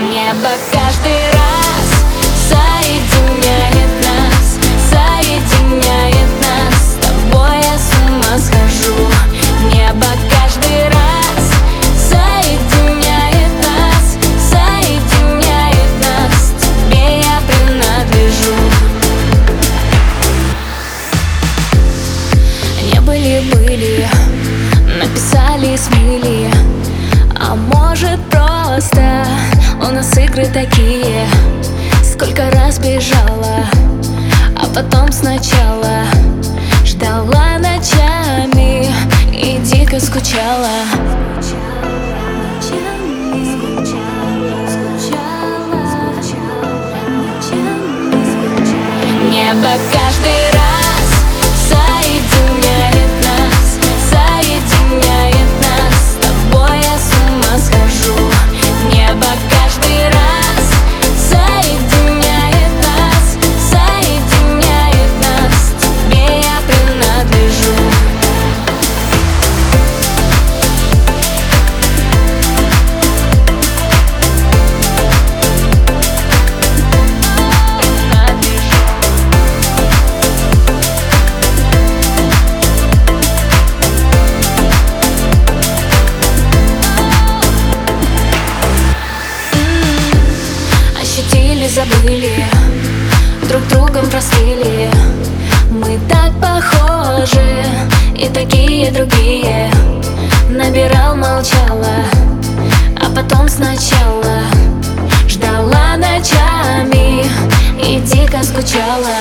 Небо каждый раз соединяет нас, соединяет нас. С тобой я с ума схожу. Небо каждый раз соединяет нас, соединяет нас. Тебе я принадлежу. Не были, написали, смыли. А может просто у нас игры такие. Сколько раз бежала, а потом сначала ждала ночами и дико скучала. Небо каждый раз соединяет нас, соединяет нас. С тобой я с ума схожу. Небо каждый раз соединяет нас, соединяет нас. Тебе я принадлежу. Забыли, друг другом простыли. Мы так похожи и такие другие. Набирал, молчала, а потом сначала ждала ночами и дико скучала.